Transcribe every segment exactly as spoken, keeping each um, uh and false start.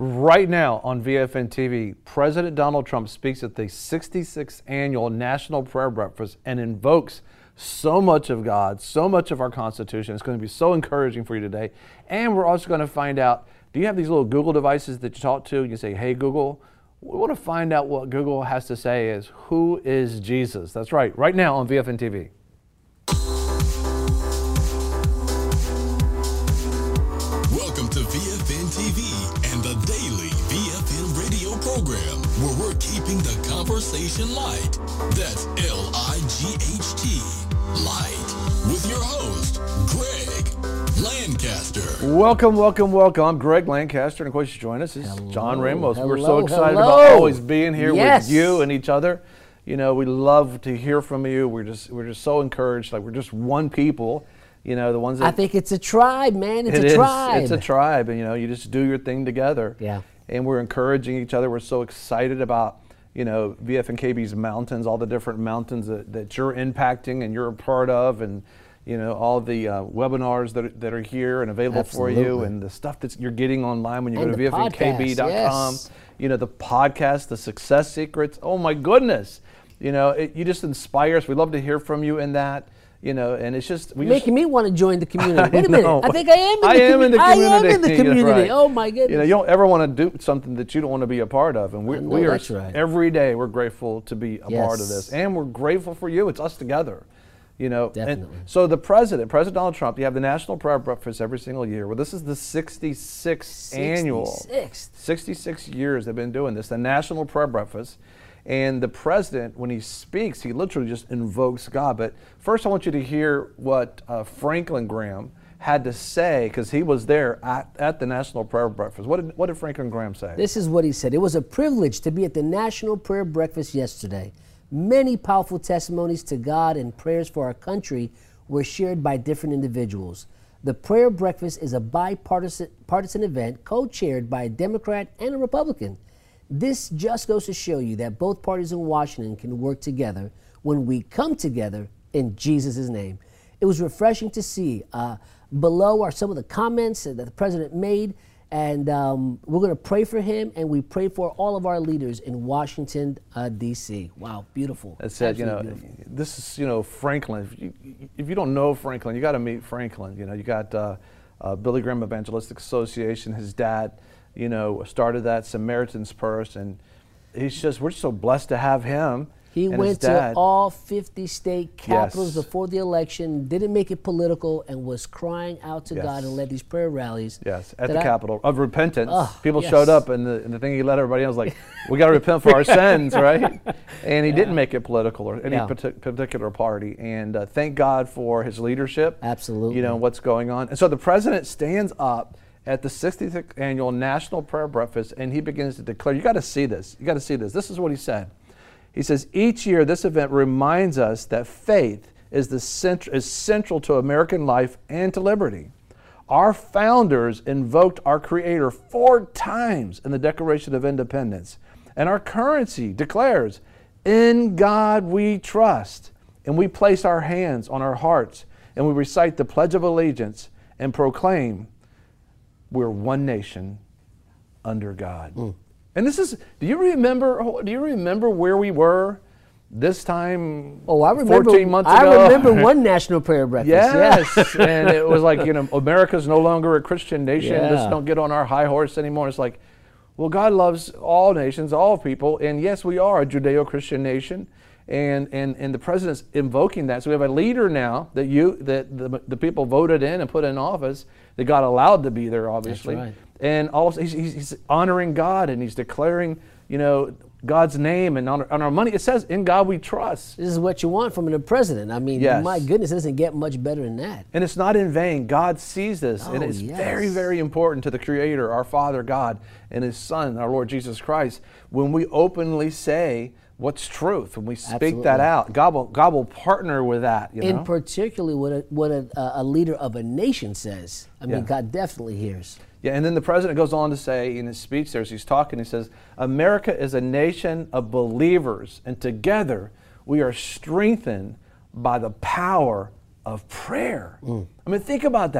Right now on V F N T V, President Donald Trump speaks at the sixty-sixth Annual National Prayer Breakfast and invokes so much of God, so much of our Constitution. It's going to be so encouraging for you today. And we're also going to find out, do you have these little Google devices that you talk to? You say, hey, Google. We want to find out what Google has to say is, who is Jesus? That's right, right now on V F N T V. Welcome to V F N T V and the daily V F N radio program, where we're keeping the conversation light. That's L I G H T, light, with your host, Greg Lancaster. Welcome, welcome, welcome. I'm Greg Lancaster, and of course you join us. This is Hello, John Ramos. hello, We're so excited hello. about always being here Yes. with you and each other. You know, we love to hear from you. We're just we're just so encouraged. Like, we're just one people. You know, the ones that I think it's a tribe, man. It's it a is. tribe. It's a tribe, and you know, you just do your thing together. Yeah. And we're encouraging each other. We're so excited about, you know, V F N K B's mountains, all the different mountains that, that you're impacting and you're a part of, and you know, all the uh, webinars that are, that are here and available Absolutely. for you, and the stuff that you're getting online when you And go to the V F N K B dot com. podcasts, yes. You know, the podcast, the success secrets. Oh my goodness. You know, it, you just inspire us. We love to hear from you in that. You know, and it's just we Making just, me want to join the community. I Wait a minute. know. I think I am in I the, am in the I community. am in the You're community. right. Oh my goodness. You know, you don't ever want to do something that you don't want to be a part of, and we, know we are that's right. every day. We're grateful to be a part of Yes. this, and we're grateful for you. It's us together. You know, and Definitely. so the president, President Donald Trump, you have the National Prayer Breakfast every single year. Well, this is the sixty-sixth annual. sixty-sixth. sixty-six years they've been doing this, the National Prayer Breakfast. And the president, when he speaks, he literally just invokes God. But first, I want you to hear what uh, Franklin Graham had to say, because he was there at, at the National Prayer Breakfast. What did, what did Franklin Graham say? This is what he said. It was a privilege to be at the National Prayer Breakfast yesterday. Many powerful testimonies to God and prayers for our country were shared by different individuals. The prayer breakfast is a bipartisan partisan event co-chaired by a Democrat and a Republican. This just goes to show you that both parties in Washington can work together when we come together in Jesus' name. It was refreshing to see. Uh, below are some of the comments that the president made, and um, we're going to pray for him, and we pray for all of our leaders in Washington, uh, D C Wow, beautiful. That said, you know, Absolutely beautiful. this is, you know, Franklin. If you, if you don't know Franklin, you got to meet Franklin. You know, you got uh, uh, Billy Graham Evangelistic Association. His dad, you know, started that, Samaritan's Purse, and he's just, we're so blessed to have him. He and went his to dad. all fifty state capitals Yes. before the election, didn't make it political, and was crying out to Yes. God and led these prayer rallies. Yes, at that the I- Capitol of repentance. Oh, People yes. showed up, and the, and the thing he let everybody know was like, we got to repent for our sins, right? And he didn't make it political or any Yeah. partic- particular party. And uh, thank God for his leadership. Absolutely. You know, what's going on. And so the president stands up at the sixty-sixth Annual National Prayer Breakfast, and he begins to declare, you got to see this. You got to see this. This is what he said. He says, each year this event reminds us that faith is, the cent- is central to American life and to liberty. Our founders invoked our Creator four times in the Declaration of Independence, and our currency declares, in God we trust, and we place our hands on our hearts, and we recite the Pledge of Allegiance and proclaim, we're one nation under God. Mm. And this is, do you remember, do you remember where we were this time Oh, I remember. fourteen months I ago? remember one national prayer breakfast. Yes, and it was like, you know, America's no longer a Christian nation. Yeah. Let's don't get on our high horse anymore. It's like, well, God loves all nations, all people, and yes, we are a Judeo-Christian nation, and and and the president's invoking that. So we have a leader now that you that the, the people voted in and put in office that got allowed to be there, obviously, That's right. and also he's, he's, he's honoring God, and he's declaring, you know, God's name and on our, on our money. It says, in God we trust. This is what you want from the president. I mean, Yes. my goodness, it doesn't get much better than that. And it's not in vain. God sees this, and Oh, it's yes. very, very important to the Creator, our Father God, and His Son, our Lord Jesus Christ, when we openly say what's truth, when we speak Absolutely. that out. God will, God will partner with that, you In know? particularly what a, what a, a leader of a nation says. I mean, Yeah. God definitely hears. Yeah, and then the president goes on to say in his speech there, as he's talking, he says, America is a nation of believers, and together we are strengthened by the power of prayer. Mm. I mean, think about that.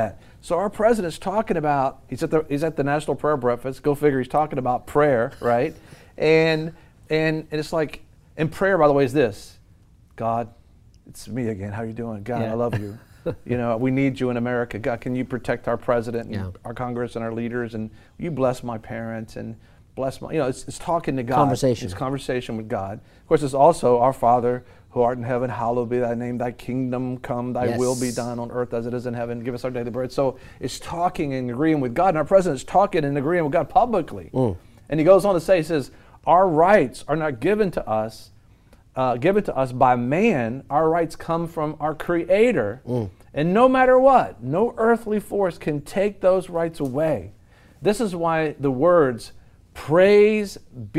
So our president's talking about, he's at the, he's at the National Prayer Breakfast, go figure, he's talking about prayer, right? And, and, and it's like, and prayer, by the way, is this: God, it's me again, how you doing? God, Yeah. I love you. You know, we need you in America. God, can you protect our president and Yeah. our Congress and our leaders, and you bless my parents and bless my, you know, it's, it's talking to God. Conversation. It's conversation with God. Of course, it's also our Father who art in heaven, hallowed be thy name, thy kingdom come, thy Yes. will be done on earth as it is in heaven. Give us our daily bread. So it's talking and agreeing with God, and our president's talking and agreeing with God publicly. Mm. And he goes on to say, he says, our rights are not given to us, uh, given to us by man. Our rights come from our Creator. Mm. And no matter what, no earthly force can take those rights away. This is why the words, praise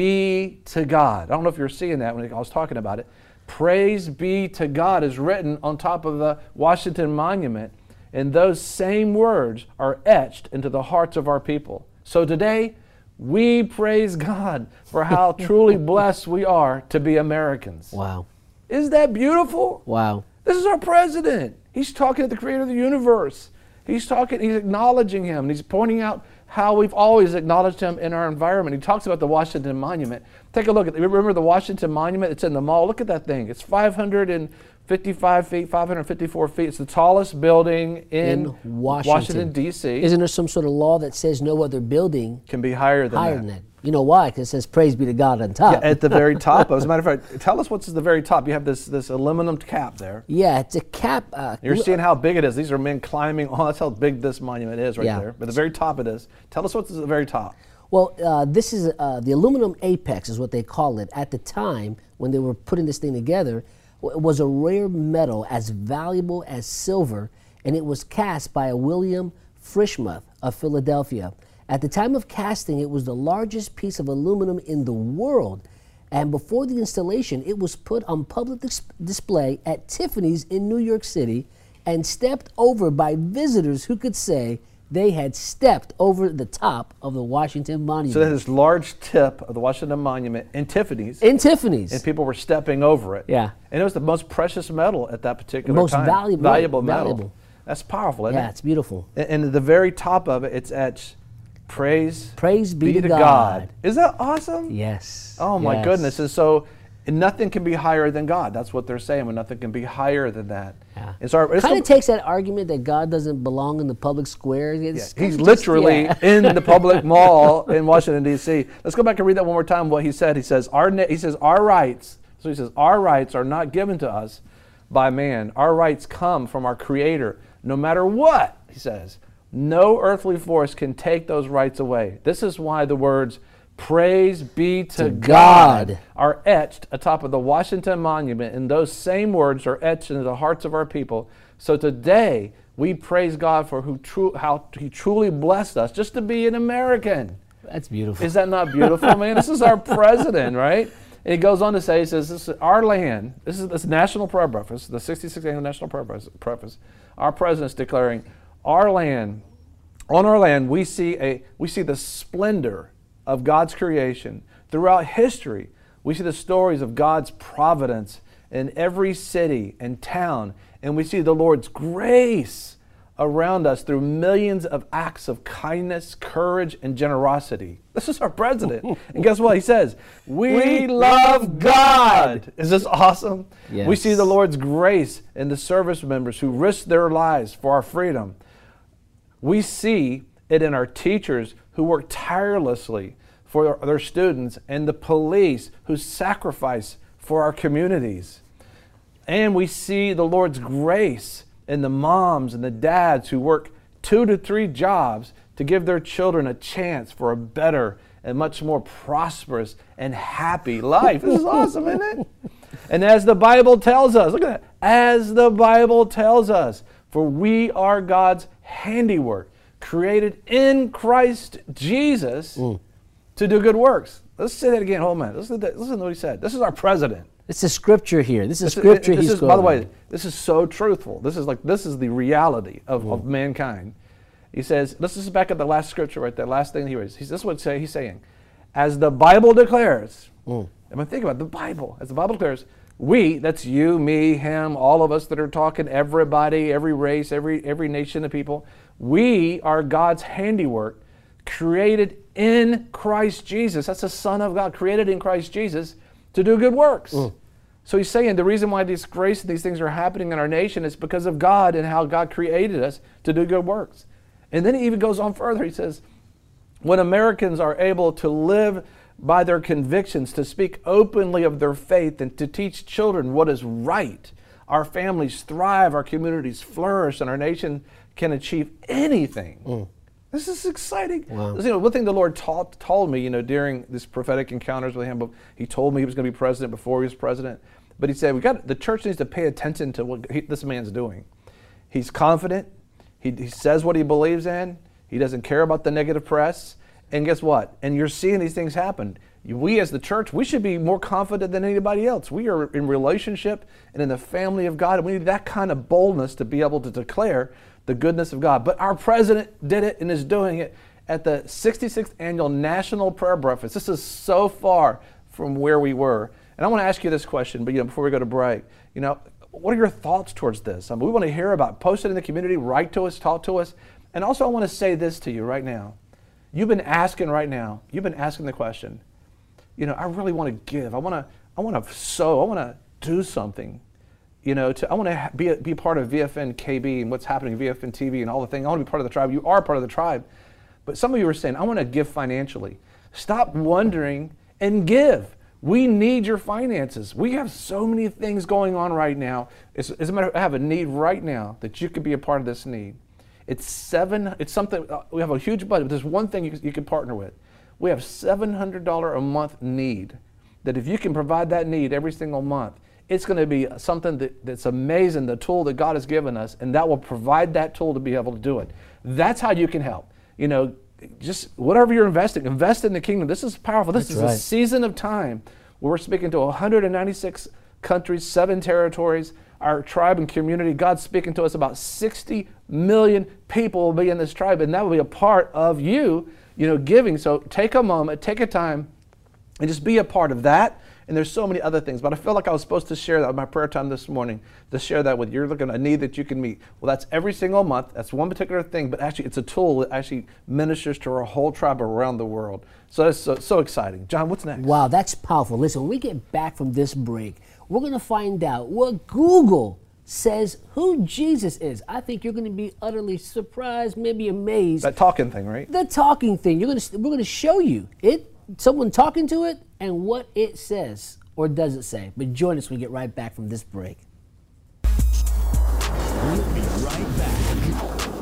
be to God. I don't know if you're seeing that when I was talking about it. Praise be to God is written on top of the Washington Monument, and those same words are etched into the hearts of our people. So today, we praise God for how truly blessed we are to be Americans. Wow. Isn't that beautiful? Wow. This is our president. He's talking to the creator of the universe. He's talking, he's acknowledging him, and he's pointing out how we've always acknowledged him in our environment. He talks about the Washington Monument. Take a look at, remember the Washington Monument? It's in the mall. Look at that thing. It's five hundred fifty-five feet, five hundred fifty-four feet. It's the tallest building in, In Washington. D C Isn't there some sort of law that says no other building Can be higher than higher that. than that? You know why? Because it says praise be to God on top. Yeah, at the very top. As a matter of fact, tell us what's at the very top. You have this, this aluminum cap there. Yeah, it's a cap. Uh, You're seeing how big it is. These are men climbing. Oh, that's how big this monument is right Yeah. there. But the very top it is. Tell us what's at the very top. Well, uh, this is uh, the aluminum apex is what they call it. At the time when they were putting this thing together, it was a rare metal as valuable as silver, and it was cast by a William Frischmuth of Philadelphia. At the time of casting, it was the largest piece of aluminum in the world, and before the installation, it was put on public dis- display at Tiffany's in New York City and stepped over by visitors who could say they had stepped over the top of the Washington Monument. So they had this large tip of the Washington Monument in Tiffany's, in Tiffany's. and people were stepping over it. Yeah. And it was the most precious metal at that particular Most time. valuable- valuable metal. valuable. That's powerful, isn't Yeah, it? it's beautiful. And, and at the very top of it, it's etched, praise, Praise be to God. Is that awesome? Yes. Oh my yes. goodness. And so and nothing can be higher than God. That's what they're saying, when nothing can be higher than that. Yeah. It's our, it's Kind the- of takes that argument that God doesn't belong in the public square. It's Yeah, he's kinda just- literally yeah. in the public mall in Washington, D C Let's go back and read that one more time, what he said. He says, our, na- he says, our rights, so he says, our rights are not given to us by man. Our rights come from our Creator. No matter what, he says, no earthly force can take those rights away. This is why the words, praise be to, To God, God. are etched atop of the Washington Monument, and those same words are etched into the hearts of our people. So today, we praise God for who tru- how He truly blessed us just to be an American. That's beautiful. Is that not beautiful, man? This is our president, right? And he goes on to say, he says, this is our land. This is this National Prayer Breakfast, the sixty-sixth Annual National Prayer Breakfast. Our president's declaring, our land, on our land, we see a we see the splendor of God's creation. Throughout history, we see the stories of God's providence in every city and town, and we see the Lord's grace around us through millions of acts of kindness, courage, and generosity. This is our president. And guess what he says? We love God. Is this awesome? Yes. We see the Lord's grace in the service members who risk their lives for our freedom. We see it in our teachers who work tirelessly for their students, and the police who sacrifice for our communities. And we see the Lord's grace in the moms and the dads who work two to three jobs to give their children a chance for a better and much more prosperous and happy life. This is awesome, isn't it? And as the Bible tells us, look at that, as the Bible tells us, for we are God's handiwork, created in Christ Jesus Mm. to do good works. Let's say that again. Hold on a minute. Listen to, that. Listen to what he said. This is our president. It's a scripture here. This is This is- scripture this he's is, by the way, quoting. this is so truthful. This is like this is the reality of, of mankind. He says, let's just back up the last scripture right there, last thing he reads. He's, this is what say, he's saying. As the Bible declares, Mm. I mean, think about it, the Bible. As the Bible declares, we, that's you, me, him, all of us that are talking, everybody, every race, every every nation of people, We are God's handiwork, created in Christ Jesus. That's the Son of God, created in Christ Jesus to do good works. Mm. So he's saying the reason why this grace and these things are happening in our nation is because of God and how God created us to do good works. And then he even goes on further. He says, when Americans are able to live by their convictions, to speak openly of their faith, and to teach children what is right, our families thrive, our communities flourish, and our nation can achieve anything. Mm. This is exciting. Wow. You know, one thing the Lord taught, told me, you know, during this prophetic encounters with him, he told me he was going to be president before he was president. But he said, we got the church needs to pay attention to what he, this man's doing. He's confident. He, he says what he believes in. He doesn't care about the negative press. And guess what? And you're seeing these things happen. We as the church, we should be more confident than anybody else. We are in relationship and in the family of God. And we need that kind of boldness to be able to declare the goodness of God. But our president did it and is doing it at the sixty-sixth Annual National Prayer Breakfast. This is so far from where we were. And I want to ask you this question, but you know, before we go to break, you know, what are your thoughts towards this? I mean, we want to hear about it. Post it in the community, write to us, talk to us. And also I want to say this to you right now. You've been asking right now, you've been asking the question, you know, I really want to give. I want to, I want to sow. I want to do something. You know, to, I want to be a, be part of V F N K B and what's happening, V F N T V and all the things. I want to be part of the tribe. You are part of the tribe. But some of you are saying, I want to give financially. Stop wondering and give. We need your finances. We have so many things going on right now. As, as a matter of fact, I have a need right now that you could be a part of this need. It's seven, it's something, uh, we have a huge budget, but there's one thing you, you can partner with. We have seven hundred dollars a month need, that if you can provide that need every single month, it's going to be something that, that's amazing, the tool that God has given us, and that will provide that tool to be able to do it. That's how you can help. You know, just whatever you're investing, invest in the kingdom. This is powerful. This That's is right. a season of time where we're speaking to one hundred ninety-six countries, seven territories, our tribe and community. God's speaking to us about sixty million people will be in this tribe, and that will be a part of you, you know, giving. So take a moment, take a time, and just be a part of that. And there's so many other things, but I feel like I was supposed to share that with my prayer time this morning, to share that with you. You're looking at a need that you can meet. Well, that's every single month. That's one particular thing, but actually it's a tool that actually ministers to our whole tribe around the world. So that's so, so exciting. John, what's next? Wow, that's powerful. Listen, when we get back from this break, we're going to find out what Google says who Jesus is. I think you're going to be utterly surprised, maybe amazed. That talking thing, right? The talking thing. You're going to, we're going to show you it, someone talking to it, and what it says, or does it say. But join us when we get right back from this break. We'll be right back.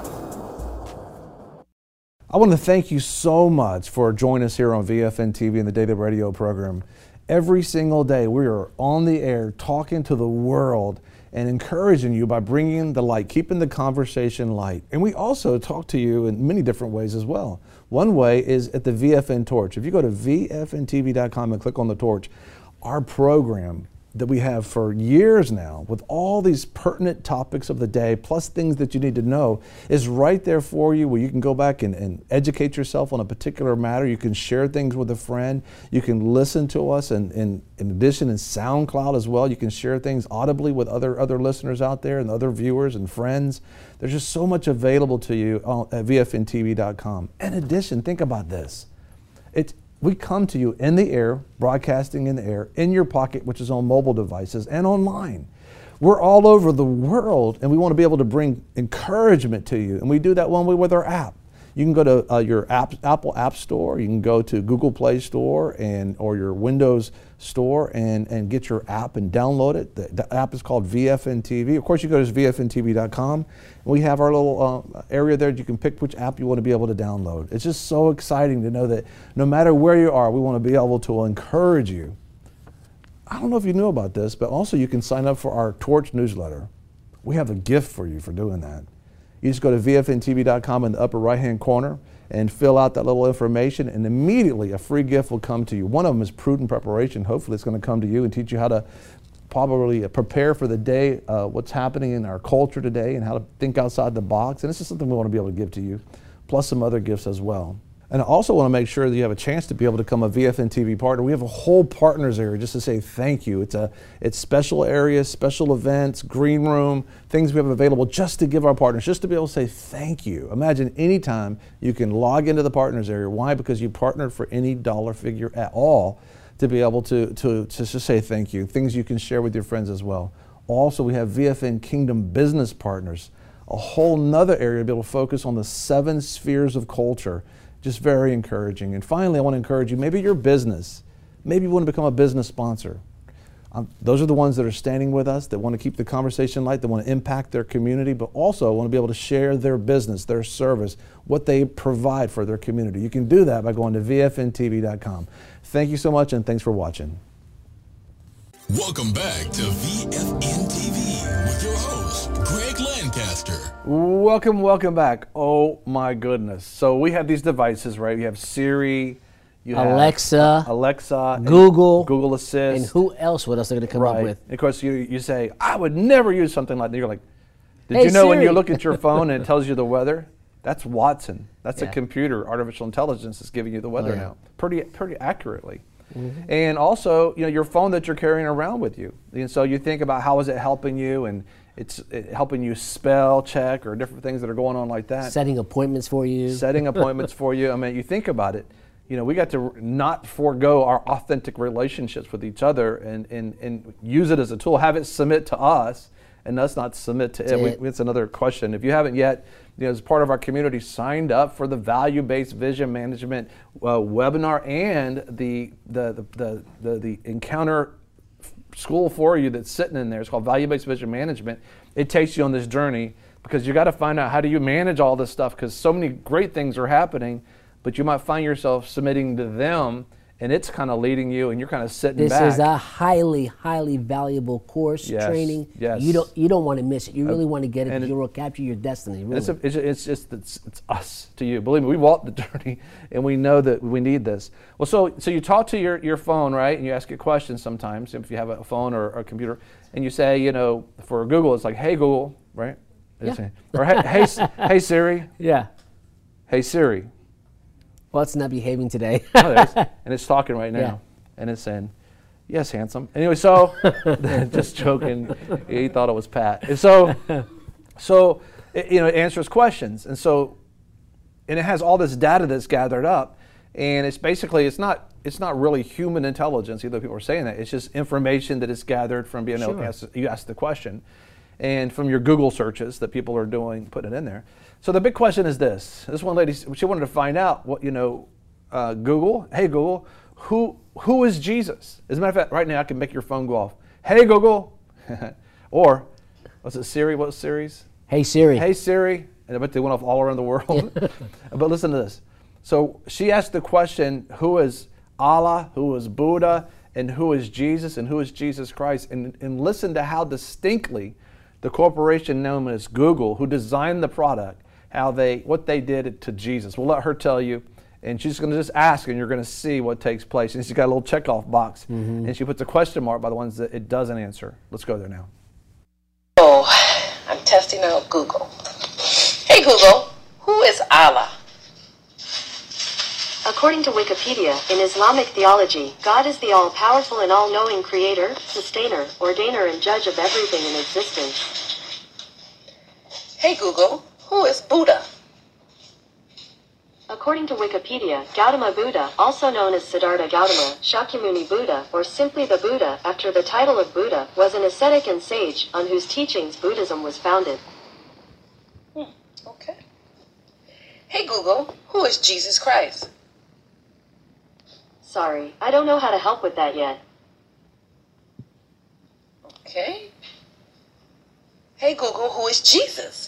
I want to thank you so much for joining us here on V F N T V and the Daily Radio program. Every single day we are on the air talking to the world and encouraging you by bringing the light, keeping the conversation light. And we also talk to you in many different ways as well. One way is at the V F N Torch. If you go to V F N T V dot com and click on the torch, our program that we have for years now with all these pertinent topics of the day, plus things that you need to know, is right there for you, where you can go back and, and educate yourself on a particular matter. You can share things with a friend. You can listen to us, and, and in addition in SoundCloud as well. You can share things audibly with other, other listeners out there and other viewers and friends. There's just so much available to you at V F N T V dot com. In addition, think about this. It's We come to you in the air, broadcasting in the air, in your pocket, which is on mobile devices, and online. We're all over the world, and we want to be able to bring encouragement to you. And we do that one way with our app. You can go to uh, your app, Apple App Store. You can go to Google Play Store and or your Windows Store and, and get your app and download it. The, the app is called V F N T V. Of course, you go to V F N T V dot com. We have our little uh, area there. You can pick which app you want to be able to download. It's just so exciting to know that no matter where you are, we want to be able to encourage you. I don't know if you knew about this, but also you can sign up for our Torch newsletter. We have a gift for you for doing that. You just go to V F N T V dot com in the upper right-hand corner and fill out that little information, and immediately a free gift will come to you. One of them is Prudent Preparation. Hopefully it's going to come to you and teach you how to probably prepare for the day, uh, what's happening in our culture today, and how to think outside the box. And this is something we want to be able to give to you, plus some other gifts as well. And I also want to make sure that you have a chance to be able to become a V F N T V partner. We have a whole partners area just to say thank you. It's a it's special areas, special events, green room, things we have available just to give our partners, just to be able to say thank you. Imagine anytime you can log into the partners area. Why? Because you partnered for any dollar figure at all to be able to, to, to just say thank you. Things you can share with your friends as well. Also, we have V F N Kingdom Business Partners, a whole nother area to be able to focus on the seven spheres of culture. Just very encouraging. And finally, I want to encourage you, maybe your business, maybe you want to become a business sponsor. Um, those are the ones that are standing with us, that want to keep the conversation light, that want to impact their community, but also want to be able to share their business, their service, what they provide for their community. You can do that by going to V F N T V dot com. Thank you so much, and thanks for watching. Welcome back to V F N T V with your host, Greg Lancaster. Welcome, welcome back. Oh my goodness. So we have these devices, right? You have Siri, you have Alexa, Alexa, Google, Google Assist. and who else? What else are they going to come right. up with? And of course, you, you say, I would never use something like that. You're like, did Hey, you know when you Siri. look at your phone and it tells you the weather? That's Watson. That's Yeah. a computer, artificial intelligence is giving you the weather Oh, yeah. now, pretty pretty accurately. Mm-hmm. And also, you know, your phone that you're carrying around with you. And so you think about how is it helping you, and it's it helping you spell check or different things that are going on like that. Setting appointments for you. Setting appointments for you. I mean, you think about it. You know, we got to not forego our authentic relationships with each other and, and, and use it as a tool, have it submit to us and us not submit to, to it. it. We, it's another question. If you haven't yet, you know, as part of our community, signed up for the Value-Based Vision Management uh, webinar and the, the, the, the, the, the Encounter school for you that's sitting in there. It's called Value-Based Vision Management. It takes you on this journey because you got to find out how do you manage all this stuff, because so many great things are happening, but you might find yourself submitting to them and it's kind of leading you and you're kind of sitting This back. is a highly, highly valuable course, Yes, training. yes. You don't you don't want to miss it. You really want to get it and because it- you will capture your destiny. Really. It's, a, it's, it's just it's, it's us to you. Believe me, we walked the journey, and we know that we need this. Well, so so you talk to your, your phone, right, and you ask it questions sometimes if you have a phone or, or a computer, and you say, you know, for Google, it's like, hey Google, right? Yeah. Say, or hey, hey S- hey Siri, yeah. hey Siri. Well, it's not behaving today. Oh, there it is. And it's talking right now, Yeah. and it's saying, yes, handsome. Anyway, so just joking, he thought it was Pat. And so, so it, you know, it answers questions, and so, and it has all this data that's gathered up, and it's basically it's not it's not really human intelligence, either people are saying that. It's just information that is gathered from being able to Sure. ask, you ask the question, and from your Google searches that people are doing, putting it in there. So the big question is this: this one lady, she wanted to find out what you know, uh, Google. Hey Google, who who is Jesus? As a matter of fact, right now I can make your phone go off. Hey Google, or was it Siri? What was Siri's? Hey Siri. Hey Siri, and I bet they went off all around the world. But listen to this. So she asked the question, who is Allah, who is Buddha, and who is Jesus, and who is Jesus Christ? And, and listen to how distinctly the corporation known as Google, who designed the product, how they, what they did to Jesus. We'll let her tell you. And she's going to just ask, and you're going to see what takes place. And she's got a little checkoff box. Mm-hmm. And she puts a question mark by the ones that it doesn't answer. Let's go there now. Oh, I'm testing out Google. Hey Google, who is Allah? According to Wikipedia, in Islamic theology, God is the all-powerful and all-knowing creator, sustainer, ordainer, and judge of everything in existence. Hey Google, who is Buddha? According to Wikipedia, Gautama Buddha, also known as Siddhartha Gautama, Shakyamuni Buddha, or simply the Buddha, after the title of Buddha, was an ascetic and sage, on whose teachings Buddhism was founded. Hmm, okay. Hey Google, who is Jesus Christ? Sorry, I don't know how to help with that yet. Okay. Hey Google, who is Jesus?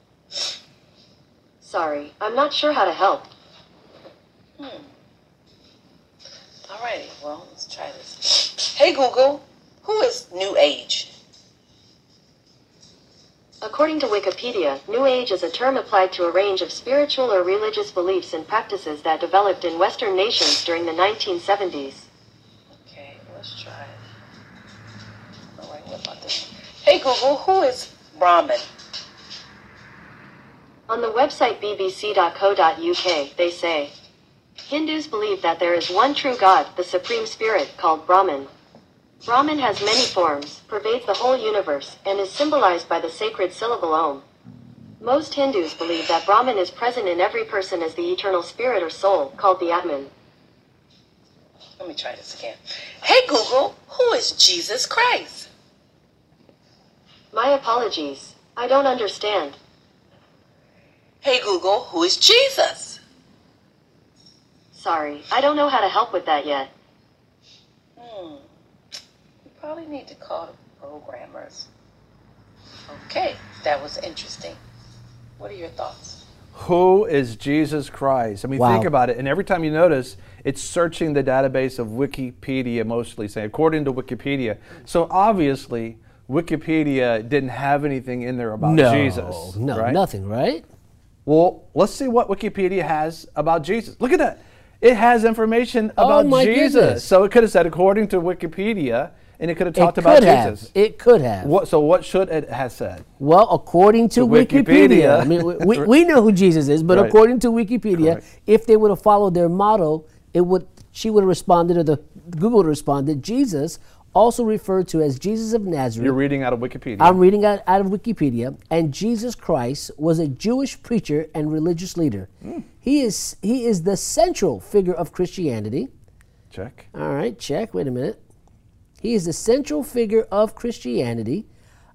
Sorry, I'm not sure how to help. Hmm. Alrighty, well, let's try this. Hey Google, who is New Age? According to Wikipedia, New Age is a term applied to a range of spiritual or religious beliefs and practices that developed in Western nations during the nineteen seventies. Okay, let's try it. Alright, what about this one? Hey Google, who is Brahmin? On the website b b c dot co dot u k, they say, Hindus believe that there is one true God, the Supreme Spirit, called Brahman. Brahman has many forms, pervades the whole universe, and is symbolized by the sacred syllable Om. Most Hindus believe that Brahman is present in every person as the eternal spirit or soul, called the Atman. Let me try this again. Hey Google, who is Jesus Christ? My apologies. I don't understand. Hey Google, who is Jesus? Sorry, I don't know how to help with that yet. Hmm. You probably need to call the programmers. Okay, that was interesting. What are your thoughts? Who is Jesus Christ? I mean, Wow. think about it. And every time you notice, it's searching the database of Wikipedia mostly, saying according to Wikipedia. So obviously, Wikipedia didn't have anything in there about No, Jesus. no, right? nothing, right? Well, let's see what Wikipedia has about Jesus. Look at that. It has information about Oh, my Jesus. goodness. So it could have said according to Wikipedia, and it could have talked it about could have. Jesus. It could have. What, so what should it have said? Well, according to, To Wikipedia, Wikipedia. I mean, we, we, we know who Jesus is, but Right. according to Wikipedia, Correct. if they would have followed their motto, it would. She would have responded, or the Google would have responded. Jesus, also referred to as Jesus of Nazareth. You're reading out of Wikipedia. I'm reading out, out of Wikipedia, and Jesus Christ was a Jewish preacher and religious leader. Mm. He is he is the central figure of Christianity. Check. All right, check. Wait a minute. He is the central figure of Christianity.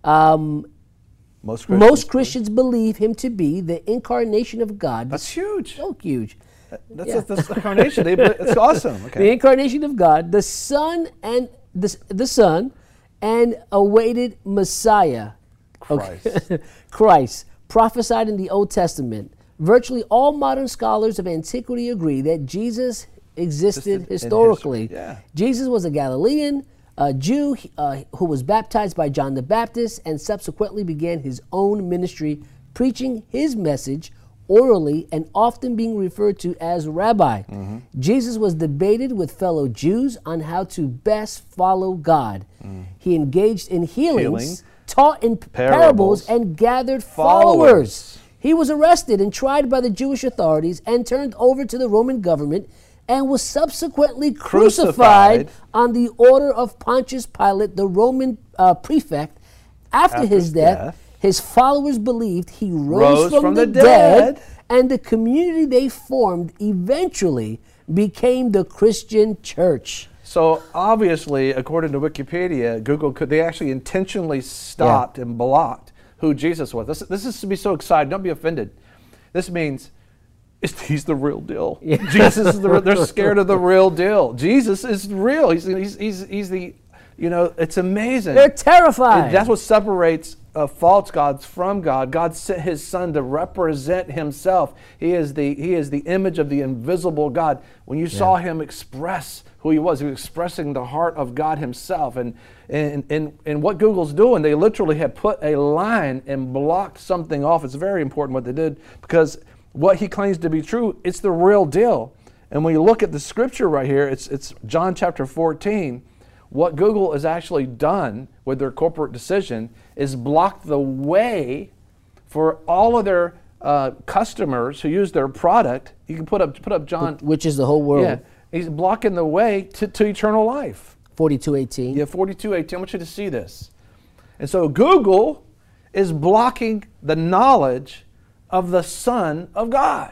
Um, Most Christians. most Christians believe him to be the incarnation of God. That's huge. So huge. That's, Yeah. a, that's a carnation. They, it's awesome. The Okay. incarnation of God, the Son and the, the Son, and awaited Messiah, Christ. Christ, prophesied in the Old Testament. Virtually all modern scholars of antiquity agree that Jesus existed Existed in historically. history, yeah. Jesus was a Galilean, a Jew uh, who was baptized by John the Baptist and subsequently began his own ministry, preaching his message orally and often being referred to as rabbi. Mm-hmm. Jesus was debated with fellow Jews on how to best follow God. He engaged in healings, Mm. Healing. taught in parables, Parables. and gathered Followers. followers. He was arrested and tried by the Jewish authorities and turned over to the Roman government and was subsequently crucified, Crucified. on the order of Pontius Pilate, the Roman uh, prefect. After, After his his death, death, his followers believed he rose, Rose from, the, dead, and the community they formed eventually became the Christian church. So obviously, according to Wikipedia, Google could they actually intentionally stopped and blocked who Jesus was. This, this is to be so excited. Don't be offended. This means it's, he's the real deal. Jesus is the. real- They're scared of the real deal. Jesus is real. He's he's he's, he's the. You know, it's amazing. They're terrified. That's what separates uh, false gods from God. God sent His Son to represent Himself. He is the He is the image of the invisible God. When you saw Him express who He was, He was expressing the heart of God Himself. And and and and what Google's doing, they literally have put a line and blocked something off. It's very important what they did, because what He claims to be true, it's the real deal. And when you look at the scripture right here, it's it's John chapter fourteen. What Google has actually done with their corporate decision is block the way for all of their uh, customers who use their product. You can put up put up John. Which is the whole world. Yeah, he's blocking the way to, to eternal life. forty-two eighteen. Yeah, forty-two eighteen. I want you to see this. And so Google is blocking the knowledge of the Son of God.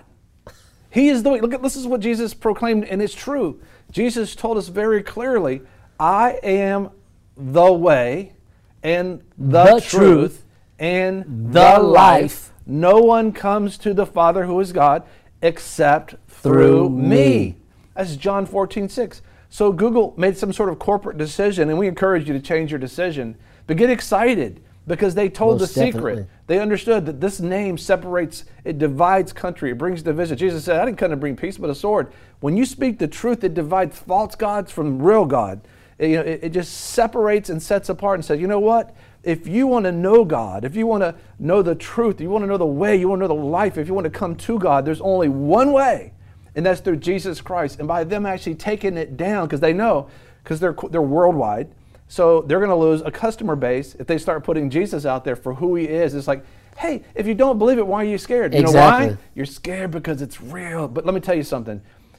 He is the way. Look at this is what Jesus proclaimed, and it's true. Jesus told us very clearly, I am the way and the, The truth, truth and the the life. life. No one comes to the Father who is God except through Through me. me. That's John fourteen six. So Google made some sort of corporate decision, and we encourage you to change your decision. But get excited, because they told Most the secret. definitely. They understood that this name separates, it divides country, it brings division. Jesus said, I didn't come to bring peace but a sword. When you speak the truth, it divides false gods from real God. It, you know, it, it just separates and sets apart and says, you know what? If you want to know God, if you want to know the truth, you want to know the way, you want to know the life, if you want to come to God, there's only one way, and that's through Jesus Christ. And by them actually taking it down, because they know, because they're, they're worldwide, so they're going to lose a customer base if they start putting Jesus out there for who He is. It's like, hey, if you don't believe it, why are you scared? You know Exactly. why? You're scared because it's real. But let me tell you something.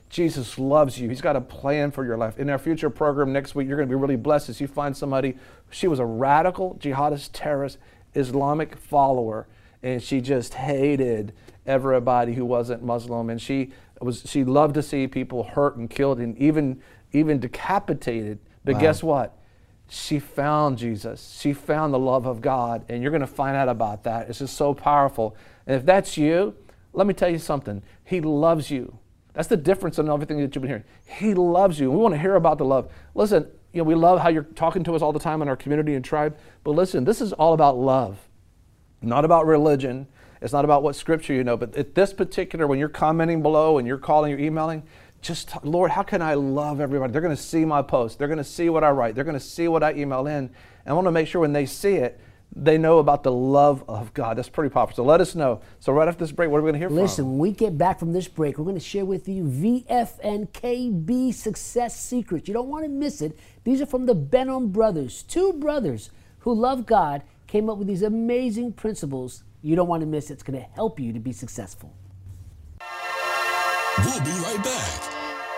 Jesus loves you. He's got a plan for your life. In our future program next week, you're going to be really blessed as you find somebody. She was a radical jihadist terrorist Islamic follower, and she just hated everybody who wasn't Muslim, and she was she loved to see people hurt and killed and even even decapitated. But Wow. guess what? She found Jesus. She found the love of God, and you're going to find out about that. It's just so powerful. And if that's you, let me tell you something. He loves you. That's the difference in everything that you've been hearing. He loves you. We want to hear about the love. Listen, you know, we love how you're talking to us all the time in our community and tribe, but listen, this is all about love, not about religion. It's not about what scripture you know, but at this particular, when you're commenting below and you're calling, you're emailing, just, talk, Lord, how can I love everybody? They're going to see my post. They're going to see what I write. They're going to see what I email in. And I want to make sure when they see it, they know about the love of God. That's pretty powerful. So let us know. So right after this break, what are we going to hear from? Listen, when we get back from this break, we're going to share with you V F N K B success secrets. You don't want to miss it. These are from the Benham brothers. Two brothers who love God came up with these amazing principles. You don't want to miss it. It's going to help you to be successful. We'll be right back.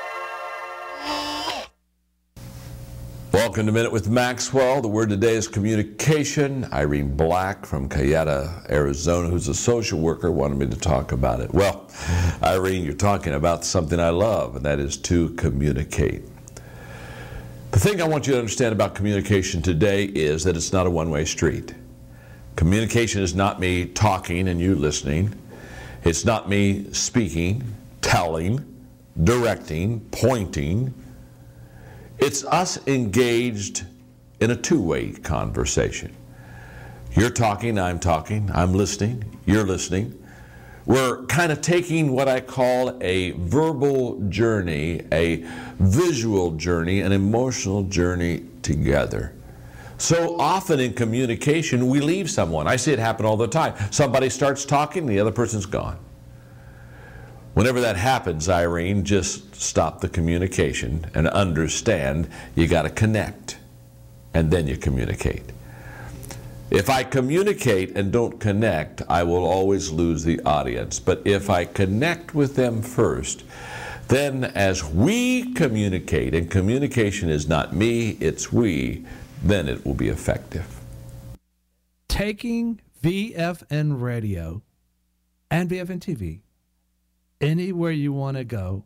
Welcome to Minute with Maxwell. The word today is communication. Irene Black from Cayeta, Arizona, who's a social worker, wanted me to talk about it. Well, Irene, you're talking about something I love, and that is to communicate. The thing I want you to understand about communication today is that it's not a one-way street. Communication is not me talking and you listening. It's not me speaking, telling, directing, pointing. It's us engaged in a two-way conversation. You're talking, I'm talking, I'm listening, you're listening. We're kind of taking what I call a verbal journey, a visual journey, an emotional journey together. So often in communication, we leave someone. I see it happen all the time. Somebody starts talking, the other person's gone. Whenever that happens, Irene, just stop the communication and understand you got to connect, and then you communicate. If I communicate and don't connect, I will always lose the audience. But if I connect with them first, then as we communicate, and communication is not me, it's we, then it will be effective. Taking V F N Radio and V F N T V anywhere you want to go,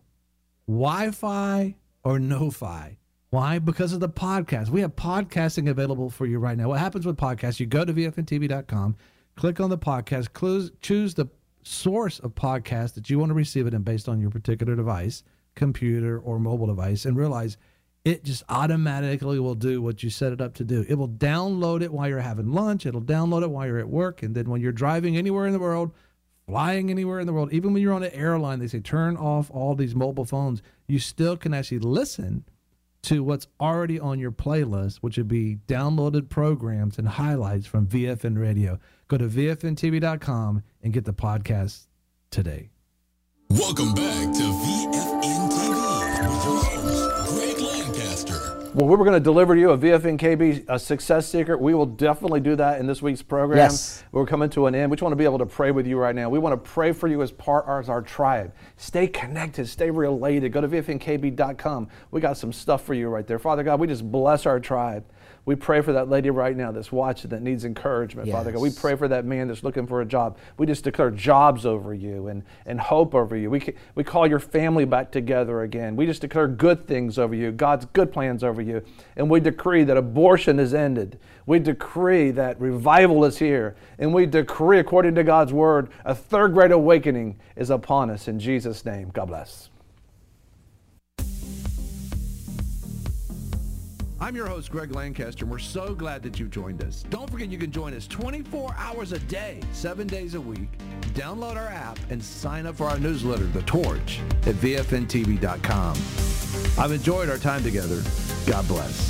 Wi-Fi or no-fi. Why? Because of the podcast. We have podcasting available for you right now. What happens with podcasts, you go to V F N T V dot com, click on the podcast, close, choose the source of podcast that you want to receive it in based on your particular device, computer or mobile device, and realize it just automatically will do what you set it up to do. It will download it while you're having lunch. It'll download it while you're at work. And then when you're driving anywhere in the world, flying anywhere in the world, even when you're on an airline, they say turn off all these mobile phones. You still can actually listen to what's already on your playlist, which would be downloaded programs and highlights from V F N Radio. Go to V F N T V dot com and get the podcast today. Welcome back to V F N T V with your host, Greg Lancaster. Well, we were going to deliver to you a V F N K B a success secret. We will definitely do that in this week's program. Yes. We're coming to an end. We just want to be able to pray with you right now. We want to pray for you as part as our tribe. Stay connected. Stay related. Go to V F N K B dot com. We got some stuff for you right there. Father God, we just bless our tribe. We pray for that lady right now that's watching that needs encouragement, Yes. Father God. We pray for that man that's looking for a job. We just declare jobs over you and, and hope over you. We, ca- we call your family back together again. We just declare good things over you, God's good plans over you. And we decree that abortion is ended. We decree that revival is here. And we decree, according to God's word, a third great awakening is upon us. In Jesus' name, God bless. I'm your host, Greg Lancaster, and we're so glad that you joined us. Don't forget you can join us twenty-four hours a day, seven days a week. Download our app and sign up for our newsletter, The Torch, at V F N T V dot com. I've enjoyed our time together. God bless.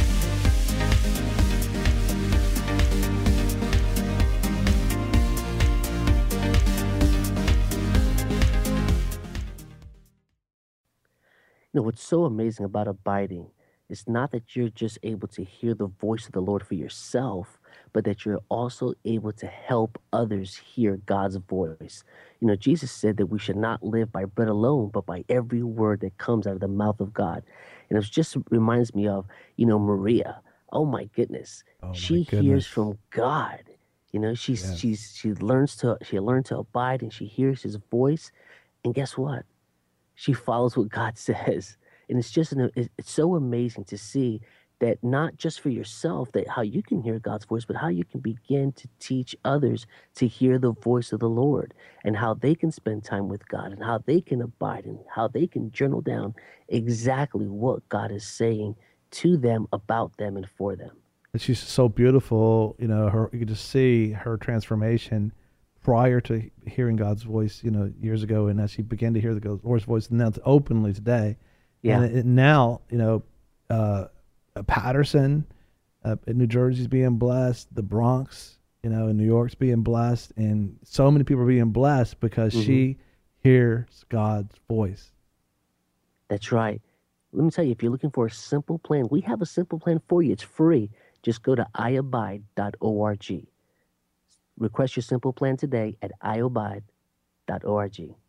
You know, what's so amazing about abiding is not that you're just able to hear the voice of the Lord for yourself, but that you're also able to help others hear God's voice. You know, Jesus said that we should not live by bread alone, but by every word that comes out of the mouth of God. And it just reminds me of, you know, Maria. Oh my goodness. Oh, my she goodness. hears from God. You know, she's Yes. she's she learns to she learned to abide, and she hears his voice. And guess what? She follows what God says. And it's just an, it's so amazing to see that not just for yourself, that how you can hear God's voice, but how you can begin to teach others to hear the voice of the Lord, and how they can spend time with God, and how they can abide, and how they can journal down exactly what God is saying to them, about them, and for them. And she's so beautiful, you know, her, you could just see her transformation prior to hearing God's voice, you know, years ago. And as she began to hear the Lord's voice now openly today, Yeah. and it, now, you know, uh, Patterson uh, in New Jersey's being blessed, the Bronx, you know, in New York's being blessed, and so many people are being blessed because Mm-hmm. she hears God's voice. That's right. Let me tell you, if you're looking for a simple plan, we have a simple plan for you. It's free. Just go to i abide dot org. Request your simple plan today at i abide dot org.